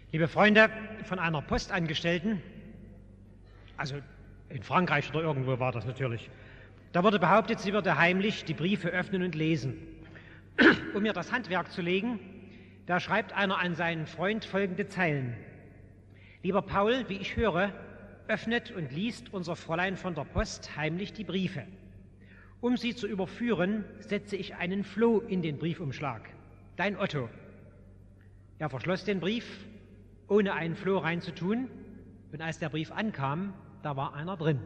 Liebe Freunde, von einer Postangestellten, also in Frankreich oder irgendwo war das natürlich, da wurde behauptet, sie würde heimlich die Briefe öffnen und lesen. Um mir das Handwerk zu legen, da schreibt einer an seinen Freund folgende Zeilen. Lieber Paul, wie ich höre, öffnet und liest unser Fräulein von der Post heimlich die Briefe. Um sie zu überführen, setze ich einen Floh in den Briefumschlag. Dein Otto. Er verschloss den Brief, ohne einen Floh reinzutun, und als der Brief ankam, da war einer drin.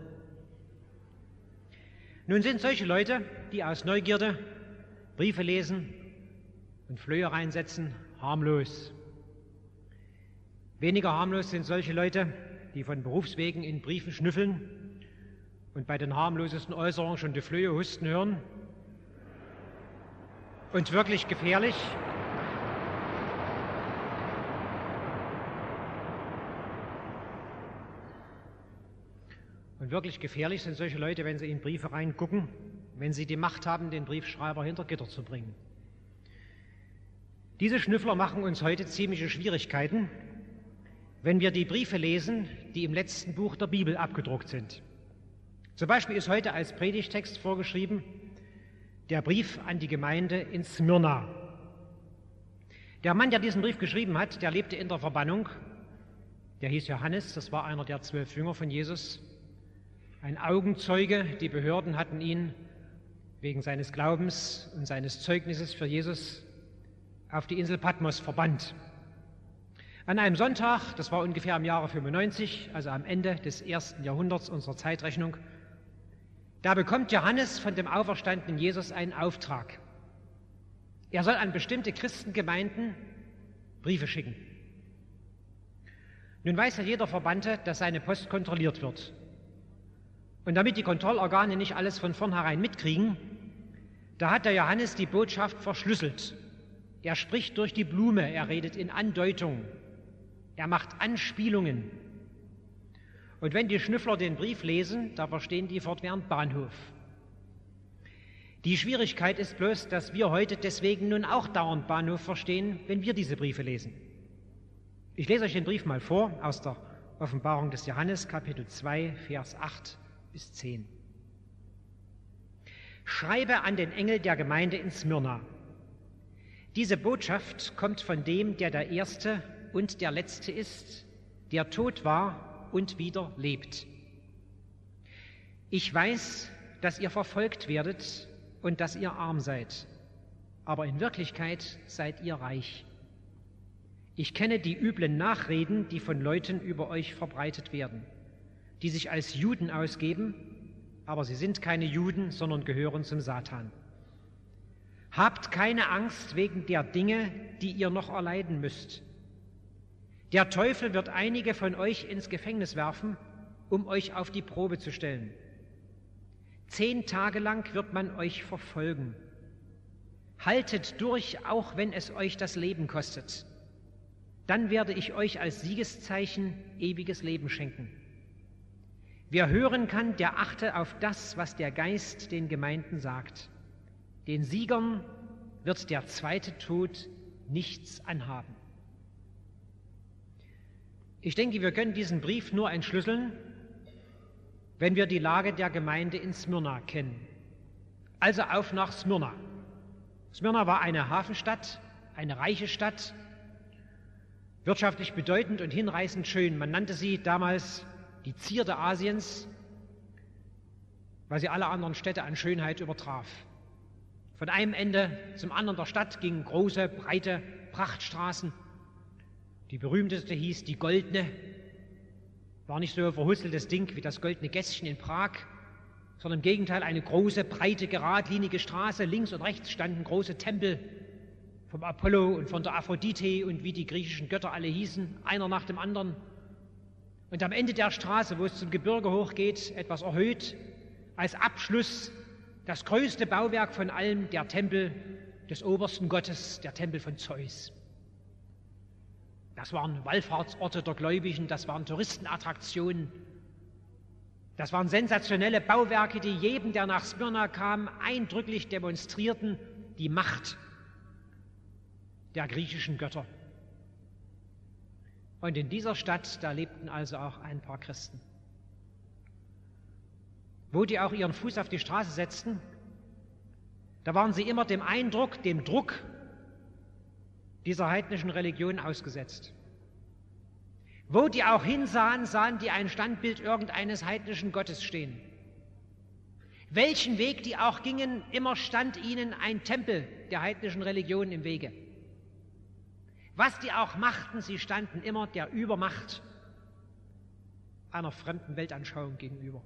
Nun sind solche Leute, die aus Neugierde Briefe lesen und Flöhe reinsetzen, harmlos. Weniger harmlos sind solche Leute, die von Berufswegen in Briefen schnüffeln und bei den harmlosesten Äußerungen schon die Flöhe husten hören. Und wirklich gefährlich sind solche Leute, wenn sie in Briefe reingucken, wenn sie die Macht haben, den Briefschreiber hinter Gitter zu bringen. Diese Schnüffler machen uns heute ziemliche Schwierigkeiten, wenn wir die Briefe lesen, die im letzten Buch der Bibel abgedruckt sind. Zum Beispiel ist heute als Predigtext vorgeschrieben der Brief an die Gemeinde in Smyrna. Der Mann, der diesen Brief geschrieben hat, der lebte in der Verbannung. Der hieß Johannes, das war einer der 12 Jünger von Jesus. Ein Augenzeuge, die Behörden hatten ihn wegen seines Glaubens und seines Zeugnisses für Jesus auf die Insel Patmos verbannt. An einem Sonntag, das war ungefähr im Jahre 95, also am Ende des 1. Jahrhunderts unserer Zeitrechnung, da bekommt Johannes von dem auferstandenen Jesus einen Auftrag. Er soll an bestimmte Christengemeinden Briefe schicken. Nun weiß ja jeder Verbannte, dass seine Post kontrolliert wird. Und damit die Kontrollorgane nicht alles von vornherein mitkriegen, da hat der Johannes die Botschaft verschlüsselt. Er spricht durch die Blume, er redet in Andeutung, er macht Anspielungen. Und wenn die Schnüffler den Brief lesen, da verstehen die fortwährend Bahnhof. Die Schwierigkeit ist bloß, dass wir heute deswegen nun auch dauernd Bahnhof verstehen, wenn wir diese Briefe lesen. Ich lese euch den Brief mal vor aus der Offenbarung des Johannes, Kapitel 2, Vers 8 bis 10. Schreibe an den Engel der Gemeinde in Smyrna. Diese Botschaft kommt von dem, der der Erste und der Letzte ist, der tot war und wieder lebt. Ich weiß, dass ihr verfolgt werdet und dass ihr arm seid, aber in Wirklichkeit seid ihr reich. Ich kenne die üblen Nachreden, die von Leuten über euch verbreitet werden, die sich als Juden ausgeben, aber sie sind keine Juden, sondern gehören zum Satan. Habt keine Angst wegen der Dinge, die ihr noch erleiden müsst. Der Teufel wird einige von euch ins Gefängnis werfen, um euch auf die Probe zu stellen. 10 Tage lang wird man euch verfolgen. Haltet durch, auch wenn es euch das Leben kostet. Dann werde ich euch als Siegeszeichen ewiges Leben schenken. Wer hören kann, der achte auf das, was der Geist den Gemeinden sagt. Den Siegern wird der zweite Tod nichts anhaben. Ich denke, wir können diesen Brief nur entschlüsseln, wenn wir die Lage der Gemeinde in Smyrna kennen. Also auf nach Smyrna. Smyrna war eine Hafenstadt, eine reiche Stadt, wirtschaftlich bedeutend und hinreißend schön. Man nannte sie damals die Zierde Asiens, weil sie alle anderen Städte an Schönheit übertraf. Von einem Ende zum anderen der Stadt gingen große, breite Prachtstraßen. Die berühmteste hieß die Goldene. War nicht so ein verhusseltes Ding wie das Goldene Gässchen in Prag, sondern im Gegenteil eine große, breite, geradlinige Straße. Links und rechts standen große Tempel vom Apollo und von der Aphrodite und wie die griechischen Götter alle hießen, einer nach dem anderen. Und am Ende der Straße, wo es zum Gebirge hochgeht, etwas erhöht, als Abschluss das größte Bauwerk von allem, der Tempel des obersten Gottes, der Tempel von Zeus. Das waren Wallfahrtsorte der Gläubigen, das waren Touristenattraktionen, das waren sensationelle Bauwerke, die jedem, der nach Smyrna kam, eindrücklich demonstrierten die Macht der griechischen Götter. Und in dieser Stadt, da lebten also auch ein paar Christen. Wo die auch ihren Fuß auf die Straße setzten, da waren sie immer dem Eindruck, dem Druck dieser heidnischen Religion ausgesetzt. Wo die auch hinsahen, sahen die ein Standbild irgendeines heidnischen Gottes stehen. Welchen Weg die auch gingen, immer stand ihnen ein Tempel der heidnischen Religion im Wege. Was die auch machten, sie standen immer der Übermacht einer fremden Weltanschauung gegenüber.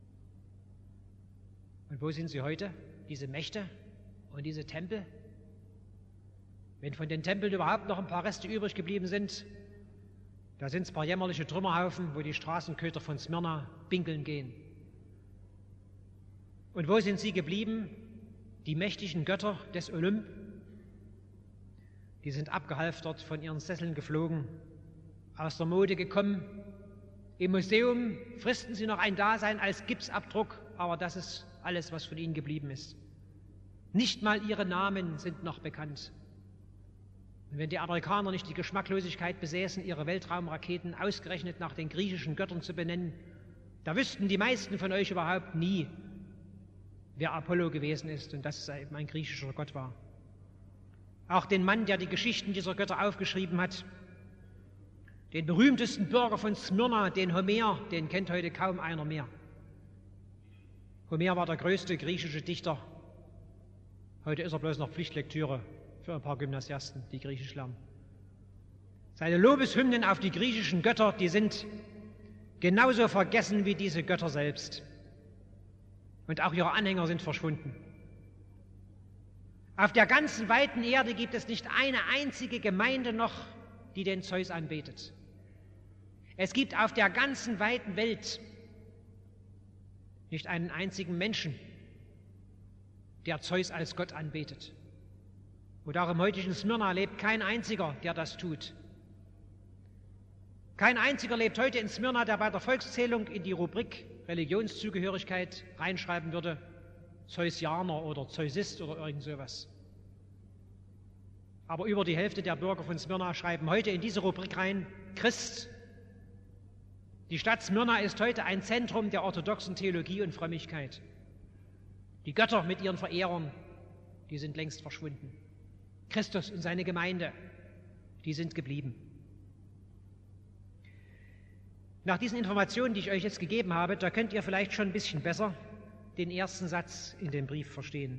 Und wo sind sie heute, diese Mächte und diese Tempel? Wenn von den Tempeln überhaupt noch ein paar Reste übrig geblieben sind, da sind es ein paar jämmerliche Trümmerhaufen, wo die Straßenköter von Smyrna pinkeln gehen. Und wo sind sie geblieben? Die mächtigen Götter des Olymp, die sind abgehalftert, von ihren Sesseln geflogen, aus der Mode gekommen. Im Museum fristen sie noch ein Dasein als Gipsabdruck, aber das ist alles, was von ihnen geblieben ist. Nicht mal ihre Namen sind noch bekannt. Und wenn die Amerikaner nicht die Geschmacklosigkeit besäßen, ihre Weltraumraketen ausgerechnet nach den griechischen Göttern zu benennen, da wüssten die meisten von euch überhaupt nie, wer Apollo gewesen ist und dass es eben ein griechischer Gott war. Auch den Mann, der die Geschichten dieser Götter aufgeschrieben hat, den berühmtesten Bürger von Smyrna, den Homer, den kennt heute kaum einer mehr. Homer war der größte griechische Dichter. Heute ist er bloß noch Pflichtlektüre für ein paar Gymnasiasten, die Griechisch lernen. Seine Lobeshymnen auf die griechischen Götter, die sind genauso vergessen wie diese Götter selbst. Und auch ihre Anhänger sind verschwunden. Auf der ganzen weiten Erde gibt es nicht eine einzige Gemeinde noch, die den Zeus anbetet. Es gibt auf der ganzen weiten Welt nicht einen einzigen Menschen, der Zeus als Gott anbetet. Und auch im heutigen Smyrna lebt kein einziger, der das tut. Kein einziger lebt heute in Smyrna, der bei der Volkszählung in die Rubrik Religionszugehörigkeit reinschreiben würde, Zeusianer oder Zeusist oder irgend sowas. Aber über die Hälfte der Bürger von Smyrna schreiben heute in diese Rubrik rein, Christ. Die Stadt Smyrna ist heute ein Zentrum der orthodoxen Theologie und Frömmigkeit. Die Götter mit ihren Verehrern, die sind längst verschwunden. Christus und seine Gemeinde, die sind geblieben. Nach diesen Informationen, die ich euch jetzt gegeben habe, da könnt ihr vielleicht schon ein bisschen besser den ersten Satz in dem Brief verstehen.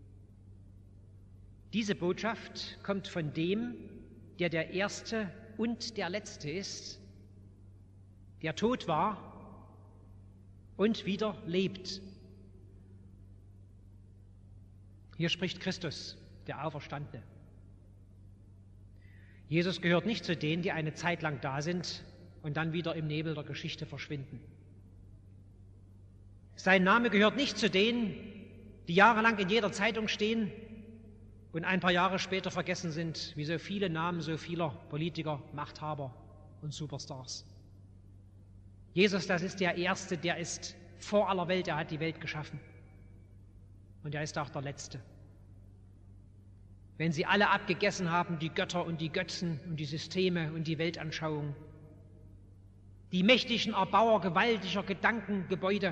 Diese Botschaft kommt von dem, der der Erste und der Letzte ist, der tot war und wieder lebt. Hier spricht Christus, der Auferstandene. Jesus gehört nicht zu denen, die eine Zeit lang da sind und dann wieder im Nebel der Geschichte verschwinden. Sein Name gehört nicht zu denen, die jahrelang in jeder Zeitung stehen und ein paar Jahre später vergessen sind, wie so viele Namen so vieler Politiker, Machthaber und Superstars. Jesus, das ist der Erste, der ist vor aller Welt, er hat die Welt geschaffen. Und er ist auch der Letzte. Wenn sie alle abgegessen haben, die Götter und die Götzen und die Systeme und die Weltanschauung, die mächtigen Erbauer gewaltiger Gedankengebäude,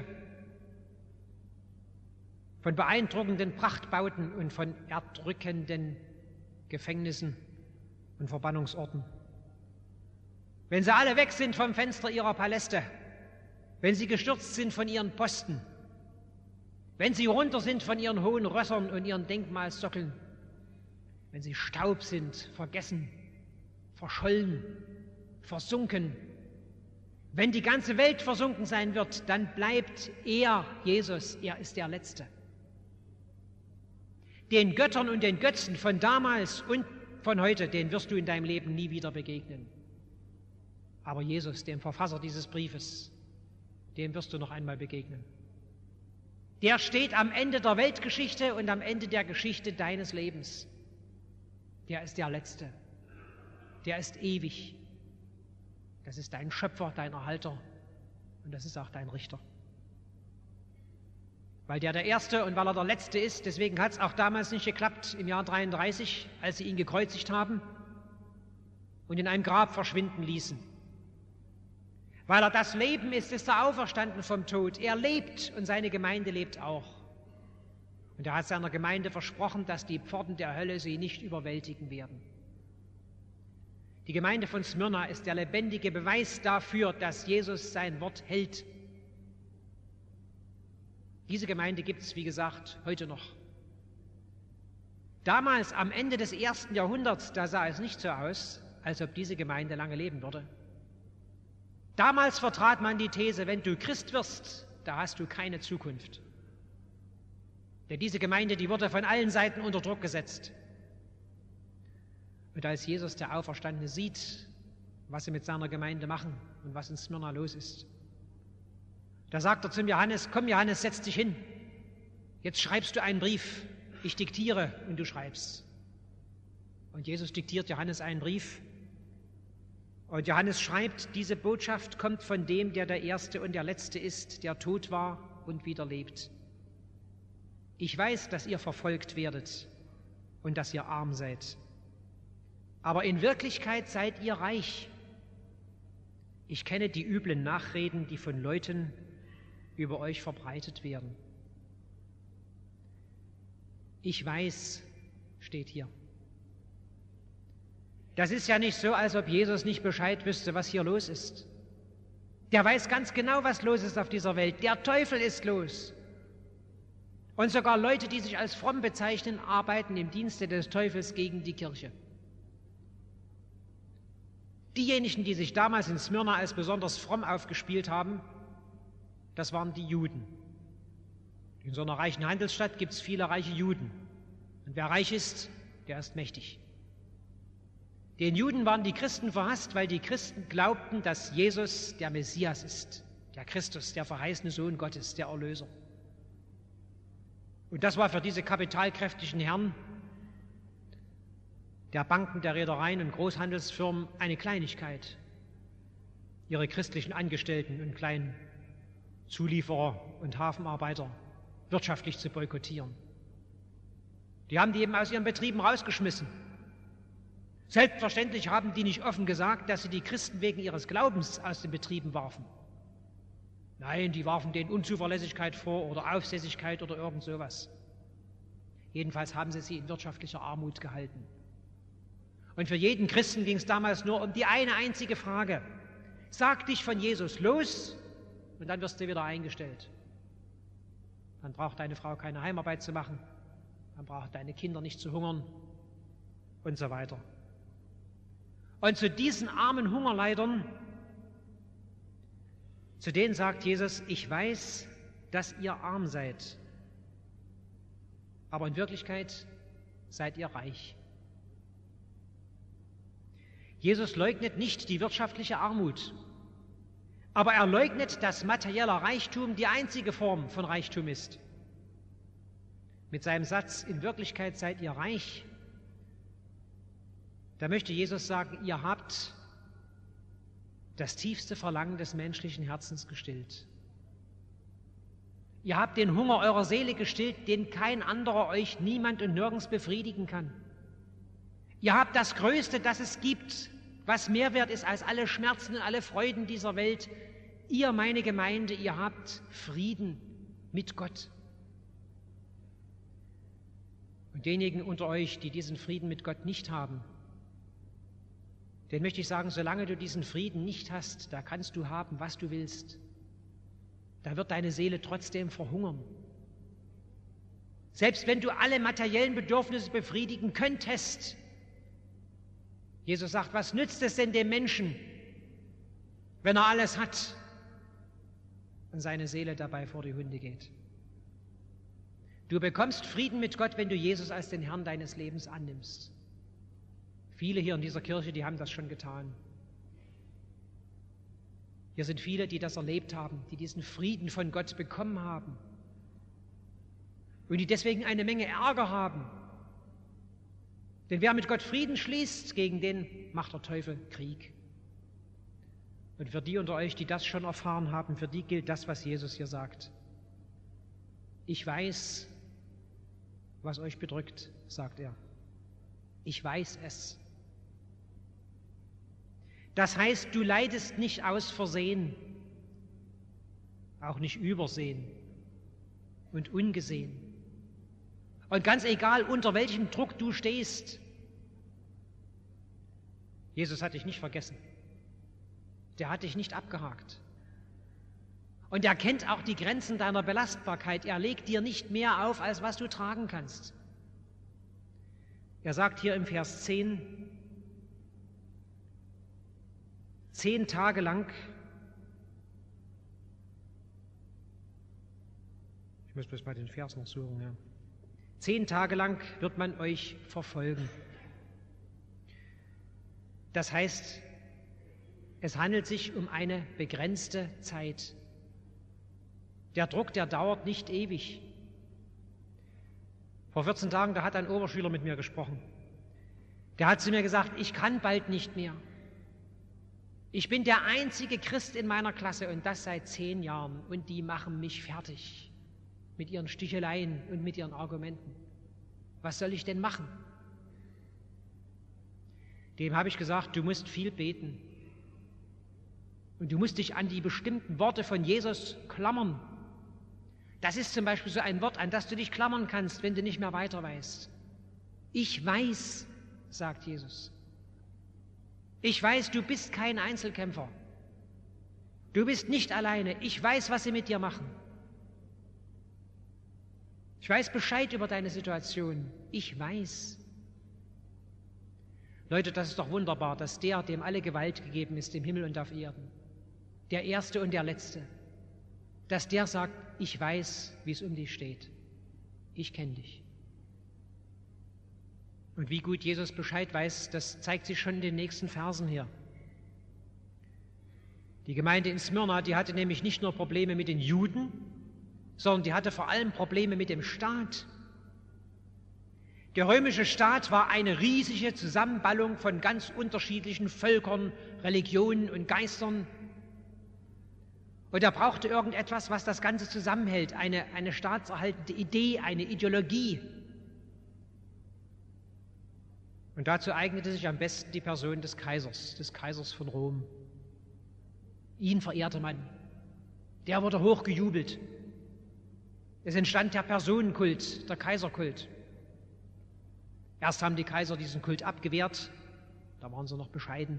von beeindruckenden Prachtbauten und von erdrückenden Gefängnissen und Verbannungsorten. Wenn sie alle weg sind vom Fenster ihrer Paläste, wenn sie gestürzt sind von ihren Posten, wenn sie runter sind von ihren hohen Rössern und ihren Denkmalssockeln, wenn sie Staub sind, vergessen, verschollen, versunken, wenn die ganze Welt versunken sein wird, dann bleibt er, Jesus, er ist der Letzte. Den Göttern und den Götzen von damals und von heute, denen wirst du in deinem Leben nie wieder begegnen. Aber Jesus, dem Verfasser dieses Briefes, dem wirst du noch einmal begegnen. Der steht am Ende der Weltgeschichte und am Ende der Geschichte deines Lebens. Der ist der Letzte. Der ist ewig. Das ist dein Schöpfer, dein Erhalter und das ist auch dein Richter. Weil der Erste und weil er der Letzte ist, deswegen hat es auch damals nicht geklappt im Jahr 33, als sie ihn gekreuzigt haben. und in einem Grab verschwinden ließen. Weil er das Leben ist er auferstanden vom Tod. Er lebt und seine Gemeinde lebt auch. Und er hat seiner Gemeinde versprochen, dass die Pforten der Hölle sie nicht überwältigen werden. Die Gemeinde von Smyrna ist der lebendige Beweis dafür, dass Jesus sein Wort hält. Diese Gemeinde gibt es, wie gesagt, heute noch. Damals, am Ende des 1. Jahrhunderts, da sah es nicht so aus, als ob diese Gemeinde lange leben würde. Damals vertrat man die These, wenn du Christ wirst, da hast du keine Zukunft. Denn diese Gemeinde, die wurde von allen Seiten unter Druck gesetzt. Und als Jesus, der Auferstandene, sieht, was sie mit seiner Gemeinde machen und was in Smyrna los ist, da sagt er zum Johannes: Komm Johannes, setz dich hin. Jetzt schreibst du einen Brief. Ich diktiere und du schreibst. Und Jesus diktiert Johannes einen Brief. Und Johannes schreibt: Diese Botschaft kommt von dem, der der Erste und der Letzte ist, der tot war und wieder lebt. Ich weiß, dass ihr verfolgt werdet und dass ihr arm seid. Aber in Wirklichkeit seid ihr reich. Ich kenne die üblen Nachreden, die von Leuten über euch verbreitet werden. Ich weiß, steht hier. Das ist ja nicht so, als ob Jesus nicht Bescheid wüsste, was hier los ist. Der weiß ganz genau, was los ist auf dieser Welt. Der Teufel ist los. Und sogar Leute, die sich als fromm bezeichnen, arbeiten im Dienste des Teufels gegen die Kirche. Diejenigen, die sich damals in Smyrna als besonders fromm aufgespielt haben, das waren die Juden. In so einer reichen Handelsstadt gibt es viele reiche Juden. Und wer reich ist, der ist mächtig. Den Juden waren die Christen verhasst, weil die Christen glaubten, dass Jesus der Messias ist, der Christus, der verheißene Sohn Gottes, der Erlöser. Und das war für diese kapitalkräftigen Herren der Banken, der Reedereien und Großhandelsfirmen eine Kleinigkeit, ihre christlichen Angestellten und kleinen Zulieferer und Hafenarbeiter wirtschaftlich zu boykottieren. Die haben die eben aus ihren Betrieben rausgeschmissen. Selbstverständlich haben die nicht offen gesagt, dass sie die Christen wegen ihres Glaubens aus den Betrieben warfen. Nein, die warfen denen Unzuverlässigkeit vor oder Aufsässigkeit oder irgend sowas. Jedenfalls haben sie in wirtschaftlicher Armut gehalten. Und für jeden Christen ging es damals nur um die eine einzige Frage: Sag dich von Jesus los und dann wirst du wieder eingestellt. Dann braucht deine Frau keine Heimarbeit zu machen, dann brauchen deine Kinder nicht zu hungern und so weiter. Und zu diesen armen Hungerleidern, zu denen sagt Jesus: Ich weiß, dass ihr arm seid, aber in Wirklichkeit seid ihr reich. Jesus leugnet nicht die wirtschaftliche Armut, aber er leugnet, dass materieller Reichtum die einzige Form von Reichtum ist. Mit seinem Satz: In Wirklichkeit seid ihr reich, da möchte Jesus sagen, ihr habt das tiefste Verlangen des menschlichen Herzens gestillt. Ihr habt den Hunger eurer Seele gestillt, den kein anderer euch, niemand und nirgends befriedigen kann. Ihr habt das Größte, das es gibt, was mehr wert ist als alle Schmerzen und alle Freuden dieser Welt. Ihr, meine Gemeinde, ihr habt Frieden mit Gott. Und denjenigen unter euch, die diesen Frieden mit Gott nicht haben, denen möchte ich sagen, solange du diesen Frieden nicht hast, da kannst du haben, was du willst. Da wird deine Seele trotzdem verhungern. Selbst wenn du alle materiellen Bedürfnisse befriedigen könntest. Jesus sagt, was nützt es denn dem Menschen, wenn er alles hat und seine Seele dabei vor die Hunde geht? Du bekommst Frieden mit Gott, wenn du Jesus als den Herrn deines Lebens annimmst. Viele hier in dieser Kirche, die haben das schon getan. Hier sind viele, die das erlebt haben, die diesen Frieden von Gott bekommen haben und die deswegen eine Menge Ärger haben. Denn wer mit Gott Frieden schließt, gegen den macht der Teufel Krieg. Und für die unter euch, die das schon erfahren haben, für die gilt das, was Jesus hier sagt. Ich weiß, was euch bedrückt, sagt er. Ich weiß es. Das heißt, du leidest nicht aus Versehen, auch nicht übersehen und ungesehen. Und ganz egal, unter welchem Druck du stehst, Jesus hat dich nicht vergessen. Der hat dich nicht abgehakt. Und er kennt auch die Grenzen deiner Belastbarkeit. Er legt dir nicht mehr auf, als was du tragen kannst. Er sagt hier im Vers 10, 10 Tage lang, ich muss bloß mal den Vers noch suchen, ja. 10 Tage lang wird man euch verfolgen. Das heißt, es handelt sich um eine begrenzte Zeit. Der Druck, der dauert nicht ewig. Vor 14 Tagen, da hat ein Oberschüler mit mir gesprochen. Der hat zu mir gesagt, ich kann bald nicht mehr. Ich bin der einzige Christ in meiner Klasse und das seit 10 Jahren und die machen mich fertig mit ihren Sticheleien und mit ihren Argumenten. Was soll ich denn machen? Dem habe ich gesagt, du musst viel beten und du musst dich an die bestimmten Worte von Jesus klammern. Das ist zum Beispiel so ein Wort, an das du dich klammern kannst, wenn du nicht mehr weiter weißt. Ich weiß, sagt Jesus. Ich weiß, du bist kein Einzelkämpfer. Du bist nicht alleine. Ich weiß, was sie mit dir machen. Ich weiß Bescheid über deine Situation. Ich weiß. Leute, das ist doch wunderbar, dass der, dem alle Gewalt gegeben ist, im Himmel und auf Erden, der Erste und der Letzte, dass der sagt, ich weiß, wie es um dich steht. Ich kenne dich. Und wie gut Jesus Bescheid weiß, das zeigt sich schon in den nächsten Versen hier. Die Gemeinde in Smyrna, die hatte nämlich nicht nur Probleme mit den Juden, sondern die hatte vor allem Probleme mit dem Staat. Der römische Staat war eine riesige Zusammenballung von ganz unterschiedlichen Völkern, Religionen und Geistern. Und er brauchte irgendetwas, was das Ganze zusammenhält, eine staatserhaltende Idee, eine Ideologie. Und dazu eignete sich am besten die Person des Kaisers von Rom. Ihn verehrte man. Der wurde hochgejubelt. Es entstand der Personenkult, der Kaiserkult. Erst haben die Kaiser diesen Kult abgewehrt, da waren sie noch bescheiden.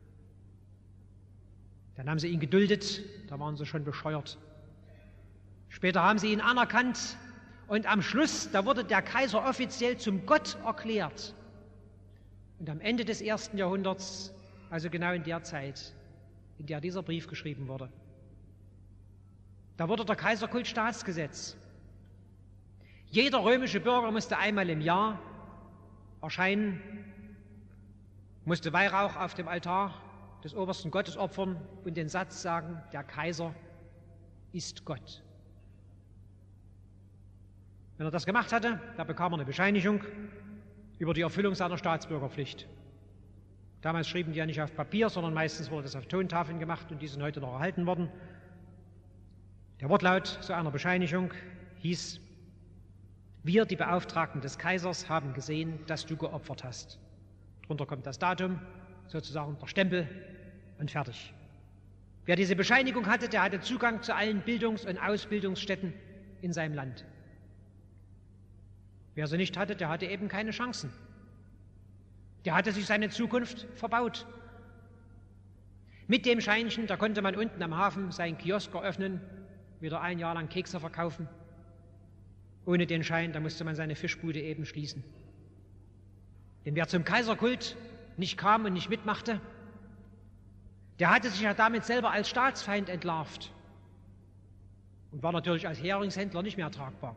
Dann haben sie ihn geduldet, da waren sie schon bescheuert. Später haben sie ihn anerkannt und am Schluss, da wurde der Kaiser offiziell zum Gott erklärt. Und am Ende des 1. Jahrhunderts, also genau in der Zeit, in der dieser Brief geschrieben wurde, da wurde der Kaiserkult Staatsgesetz. Jeder römische Bürger musste einmal im Jahr erscheinen, musste Weihrauch auf dem Altar des obersten Gottes opfern und den Satz sagen, der Kaiser ist Gott. Wenn er das gemacht hatte, da bekam er eine Bescheinigung über die Erfüllung seiner Staatsbürgerpflicht. Damals schrieben die ja nicht auf Papier, sondern meistens wurde das auf Tontafeln gemacht und die sind heute noch erhalten worden. Der Wortlaut zu einer Bescheinigung hieß, wir, die Beauftragten des Kaisers, haben gesehen, dass du geopfert hast. Drunter kommt das Datum, sozusagen der Stempel und fertig. Wer diese Bescheinigung hatte, der hatte Zugang zu allen Bildungs- und Ausbildungsstätten in seinem Land. Wer sie nicht hatte, der hatte eben keine Chancen. Der hatte sich seine Zukunft verbaut. Mit dem Scheinchen, da konnte man unten am Hafen seinen Kiosk eröffnen, wieder 1 Jahr lang Kekse verkaufen. Ohne den Schein, da musste man seine Fischbude eben schließen. Denn wer zum Kaiserkult nicht kam und nicht mitmachte, der hatte sich ja damit selber als Staatsfeind entlarvt und war natürlich als Heringshändler nicht mehr tragbar.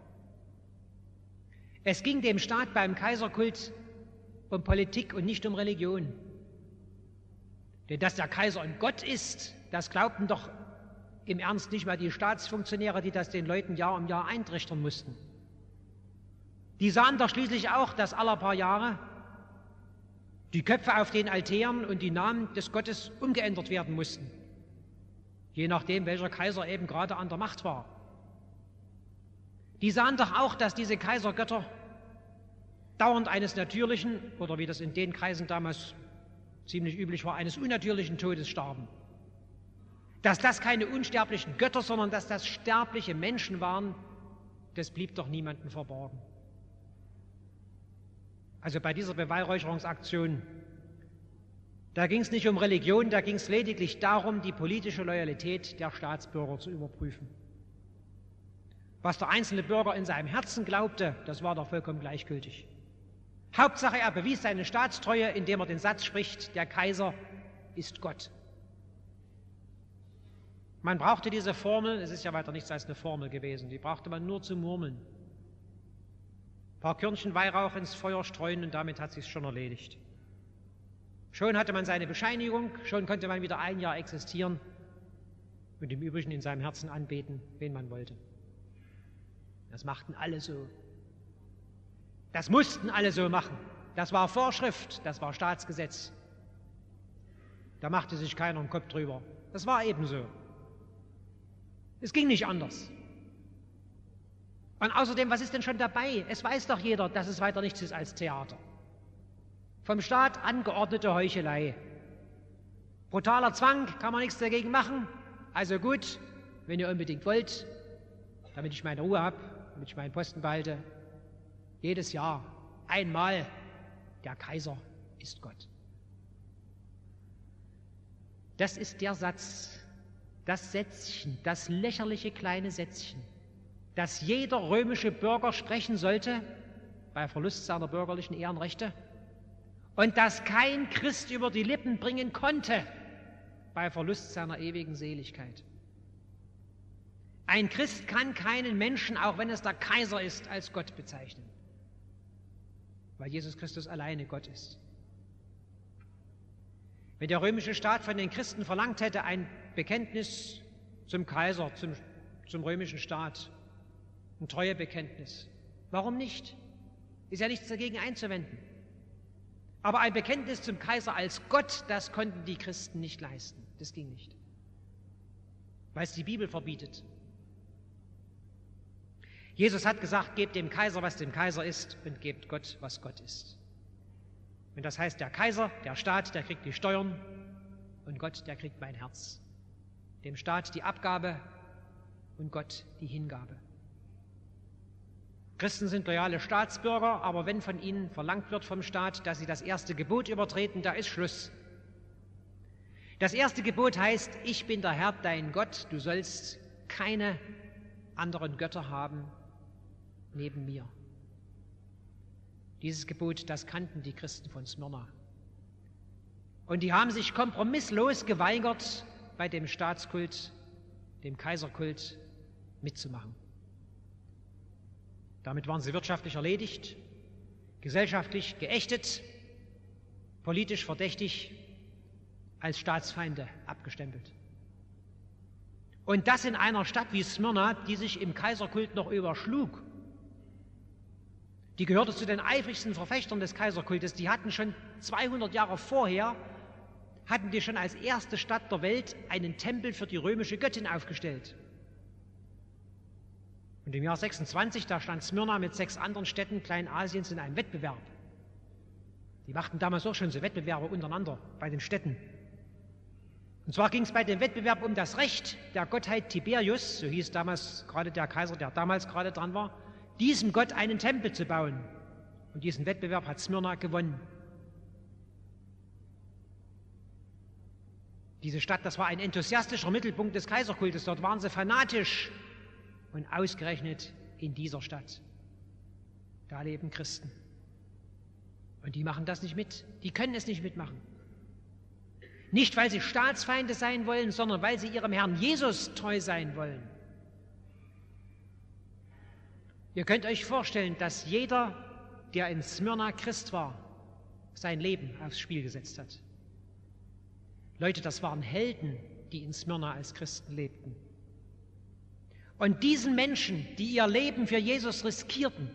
Es ging dem Staat beim Kaiserkult um Politik und nicht um Religion. Denn dass der Kaiser ein Gott ist, das glaubten doch im Ernst nicht mal die Staatsfunktionäre, die das den Leuten Jahr um Jahr eintrichtern mussten. Die sahen doch schließlich auch, dass alle paar Jahre die Köpfe auf den Altären und die Namen des Gottes umgeändert werden mussten, je nachdem, welcher Kaiser eben gerade an der Macht war. Die sahen doch auch, dass diese Kaisergötter dauernd eines natürlichen, oder wie das in den Kreisen damals ziemlich üblich war, eines unnatürlichen Todes starben. Dass das keine unsterblichen Götter, sondern dass das sterbliche Menschen waren, das blieb doch niemandem verborgen. Also bei dieser Beweihräucherungsaktion, da ging es nicht um Religion, da ging es lediglich darum, die politische Loyalität der Staatsbürger zu überprüfen. Was der einzelne Bürger in seinem Herzen glaubte, das war doch vollkommen gleichgültig. Hauptsache, er bewies seine Staatstreue, indem er den Satz spricht, der Kaiser ist Gott. Man brauchte diese Formel, es ist ja weiter nichts als eine Formel gewesen, die brauchte man nur zu murmeln. Ein paar Körnchen Weihrauch ins Feuer streuen und damit hat sich's schon erledigt. Schon hatte man seine Bescheinigung, schon konnte man wieder ein Jahr existieren und im Übrigen in seinem Herzen anbeten, wen man wollte. Das machten alle so. Das mussten alle so machen. Das war Vorschrift, das war Staatsgesetz. Da machte sich keiner einen Kopf drüber. Das war ebenso. Es ging nicht anders. Und außerdem, was ist denn schon dabei? Es weiß doch jeder, dass es weiter nichts ist als Theater. Vom Staat angeordnete Heuchelei. Brutaler Zwang, kann man nichts dagegen machen. Also gut, wenn ihr unbedingt wollt, damit ich meine Ruhe habe, damit ich meinen Posten behalte, jedes Jahr einmal, der Kaiser ist Gott. Das ist der Satz, das Sätzchen, das lächerliche kleine Sätzchen, das jeder römische Bürger sprechen sollte, bei Verlust seiner bürgerlichen Ehrenrechte, und das kein Christ über die Lippen bringen konnte, bei Verlust seiner ewigen Seligkeit. Ein Christ kann keinen Menschen, auch wenn es der Kaiser ist, als Gott bezeichnen, weil Jesus Christus alleine Gott ist. Wenn der römische Staat von den Christen verlangt hätte, ein Bekenntnis zum Kaiser, zum römischen Staat, ein Treuebekenntnis, warum nicht? Ist ja nichts dagegen einzuwenden. Aber ein Bekenntnis zum Kaiser als Gott, das konnten die Christen nicht leisten. Das ging nicht, weil es die Bibel verbietet. Jesus hat gesagt, gebt dem Kaiser, was dem Kaiser ist, und gebt Gott, was Gott ist. Und das heißt, der Kaiser, der Staat, der kriegt die Steuern und Gott, der kriegt mein Herz. Dem Staat die Abgabe und Gott die Hingabe. Christen sind loyale Staatsbürger, aber wenn von ihnen verlangt wird vom Staat, dass sie das erste Gebot übertreten, da ist Schluss. Das erste Gebot heißt, ich bin der Herr, dein Gott, du sollst keine anderen Götter haben neben mir. Dieses Gebot, das kannten die Christen von Smyrna. Und die haben sich kompromisslos geweigert, bei dem Staatskult, dem Kaiserkult mitzumachen. Damit waren sie wirtschaftlich erledigt, gesellschaftlich geächtet, politisch verdächtig, als Staatsfeinde abgestempelt. Und das in einer Stadt wie Smyrna, die sich im Kaiserkult noch überschlug. Die gehörte zu den eifrigsten Verfechtern des Kaiserkultes. Die hatten schon 200 Jahre vorher, hatten die schon als erste Stadt der Welt einen Tempel für die römische Göttin aufgestellt. Und im Jahr 26, da stand Smyrna mit 6 anderen Städten Kleinasiens in einem Wettbewerb. Die machten damals auch schon so Wettbewerbe untereinander bei den Städten. Und zwar ging es bei dem Wettbewerb um das Recht der Gottheit Tiberius, so hieß damals gerade der Kaiser, der damals gerade dran war, diesem Gott einen Tempel zu bauen. Und diesen Wettbewerb hat Smyrna gewonnen. Diese Stadt, das war ein enthusiastischer Mittelpunkt des Kaiserkultes. Dort waren sie fanatisch. Und ausgerechnet in dieser Stadt, da leben Christen. Und die machen das nicht mit. Die können es nicht mitmachen. Nicht, weil sie Staatsfeinde sein wollen, sondern weil sie ihrem Herrn Jesus treu sein wollen. Ihr könnt euch vorstellen, dass jeder, der in Smyrna Christ war, sein Leben aufs Spiel gesetzt hat. Leute, das waren Helden, die in Smyrna als Christen lebten. Und diesen Menschen, die ihr Leben für Jesus riskierten,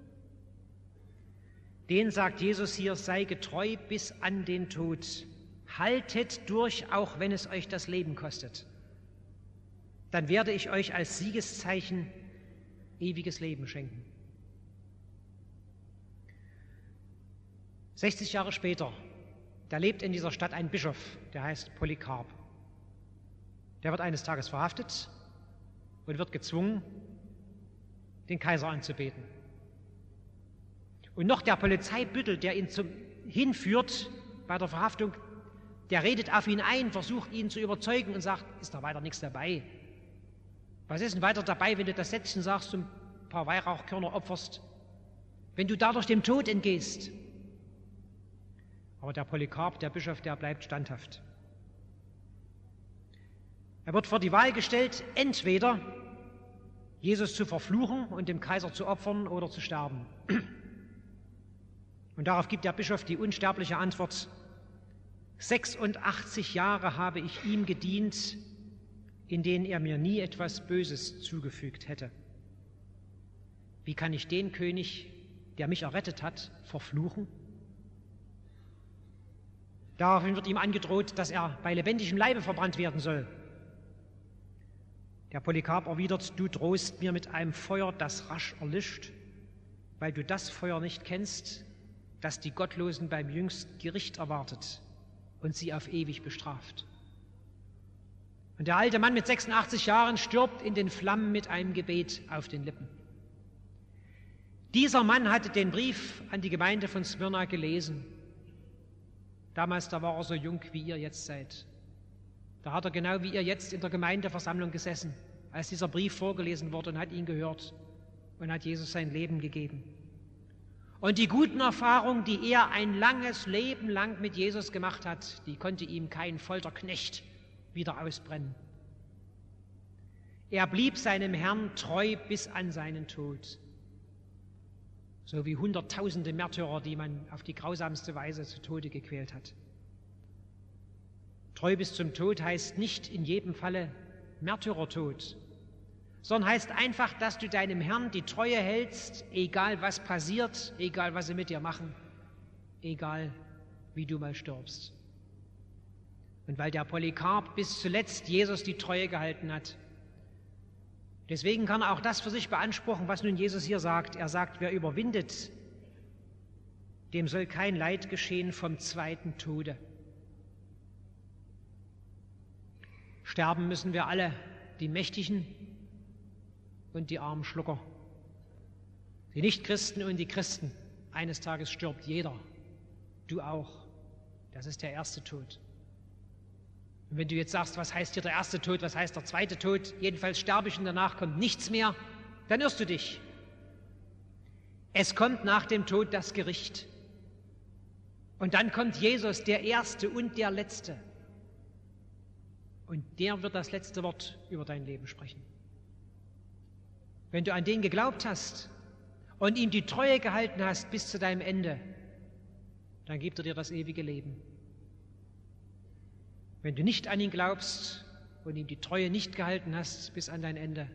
denen sagt Jesus hier, sei getreu bis an den Tod. Haltet durch, auch wenn es euch das Leben kostet. Dann werde ich euch als Siegeszeichen ewiges Leben schenken. 60 Jahre später da lebt in dieser Stadt ein Bischof, der heißt Polycarp. Der wird eines Tages verhaftet und wird gezwungen, den Kaiser anzubeten. Und noch der Polizeibüttel, der ihn hinführt bei der Verhaftung, der redet auf ihn ein, versucht ihn zu überzeugen und sagt, ist da weiter nichts dabei? Was ist denn weiter dabei, wenn du das Sätzchen sagst, ein paar Weihrauchkörner opferst, wenn du dadurch dem Tod entgehst? Aber der Polycarp, der Bischof, der bleibt standhaft. Er wird vor die Wahl gestellt, entweder Jesus zu verfluchen und dem Kaiser zu opfern oder zu sterben. Und darauf gibt der Bischof die unsterbliche Antwort: 86 Jahre habe ich ihm gedient, in denen er mir nie etwas Böses zugefügt hätte. Wie kann ich den König, der mich errettet hat, verfluchen? Daraufhin wird ihm angedroht, dass er bei lebendigem Leibe verbrannt werden soll. Der Polycarp erwidert: Du drohst mir mit einem Feuer, das rasch erlischt, weil du das Feuer nicht kennst, das die Gottlosen beim jüngsten Gericht erwartet und sie auf ewig bestraft. Und der alte Mann mit 86 Jahren stirbt in den Flammen mit einem Gebet auf den Lippen. Dieser Mann hatte den Brief an die Gemeinde von Smyrna gelesen. Damals, da war er so jung, wie ihr jetzt seid. Da hat er genau wie ihr jetzt in der Gemeindeversammlung gesessen, als dieser Brief vorgelesen wurde, und hat ihn gehört und hat Jesus sein Leben gegeben. Und die guten Erfahrungen, die er ein langes Leben lang mit Jesus gemacht hat, die konnte ihm kein Folterknecht wieder ausbrennen. Er blieb seinem Herrn treu bis an seinen Tod. So wie hunderttausende Märtyrer, die man auf die grausamste Weise zu Tode gequält hat. Treu bis zum Tod heißt nicht in jedem Falle Märtyrertod, sondern heißt einfach, dass du deinem Herrn die Treue hältst, egal was passiert, egal was sie mit dir machen, egal wie du mal stirbst. Und weil der Polycarp bis zuletzt Jesus die Treue gehalten hat, deswegen kann er auch das für sich beanspruchen, was nun Jesus hier sagt. Er sagt, wer überwindet, dem soll kein Leid geschehen vom zweiten Tode. Sterben müssen wir alle, die Mächtigen und die armen Schlucker, die Nichtchristen und die Christen. Eines Tages stirbt jeder, du auch. Das ist der erste Tod. Und wenn du jetzt sagst, was heißt hier der erste Tod, was heißt der zweite Tod, jedenfalls sterbe ich und danach kommt nichts mehr, dann irrst du dich. Es kommt nach dem Tod das Gericht. Und dann kommt Jesus, der Erste und der Letzte. Und der wird das letzte Wort über dein Leben sprechen. Wenn du an den geglaubt hast und ihm die Treue gehalten hast bis zu deinem Ende, dann gibt er dir das ewige Leben. Wenn du nicht an ihn glaubst und ihm die Treue nicht gehalten hast bis an dein Ende,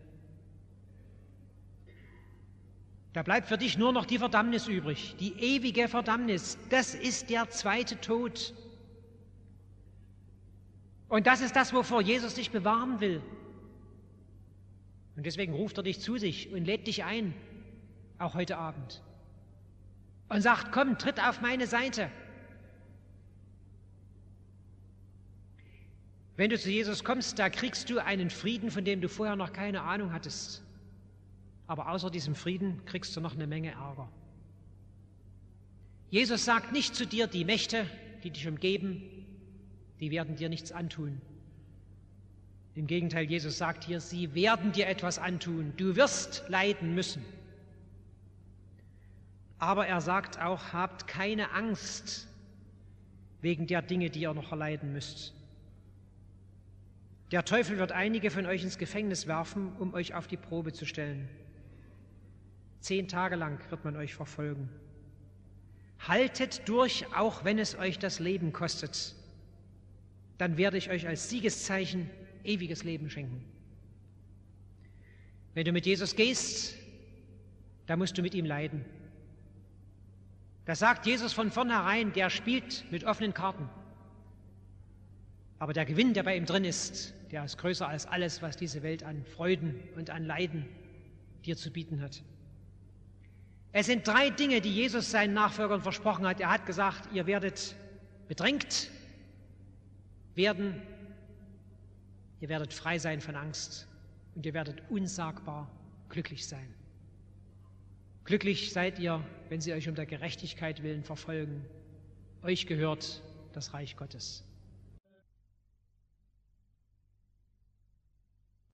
da bleibt für dich nur noch die Verdammnis übrig, die ewige Verdammnis. Das ist der zweite Tod. Und das ist das, wovor Jesus dich bewahren will. Und deswegen ruft er dich zu sich und lädt dich ein, auch heute Abend. Und sagt, komm, tritt auf meine Seite. Wenn du zu Jesus kommst, da kriegst du einen Frieden, von dem du vorher noch keine Ahnung hattest. Aber außer diesem Frieden kriegst du noch eine Menge Ärger. Jesus sagt nicht zu dir, die Mächte, die dich umgeben, die werden dir nichts antun. Im Gegenteil, Jesus sagt hier, sie werden dir etwas antun. Du wirst leiden müssen. Aber er sagt auch, habt keine Angst wegen der Dinge, die ihr noch erleiden müsst. Der Teufel wird einige von euch ins Gefängnis werfen, um euch auf die Probe zu stellen. 10 Tage lang wird man euch verfolgen. Haltet durch, auch wenn es euch das Leben kostet. Dann werde ich euch als Siegeszeichen ewiges Leben schenken. Wenn du mit Jesus gehst, dann musst du mit ihm leiden. Das sagt Jesus von vornherein, der spielt mit offenen Karten. Aber der Gewinn, der bei ihm drin ist, der ist größer als alles, was diese Welt an Freuden und an Leiden dir zu bieten hat. Es sind 3 Dinge, die Jesus seinen Nachfolgern versprochen hat. Er hat gesagt, ihr werdet bedrängt werden, ihr werdet frei sein von Angst und ihr werdet unsagbar glücklich sein. Glücklich seid ihr, wenn sie euch um der Gerechtigkeit willen verfolgen. Euch gehört das Reich Gottes.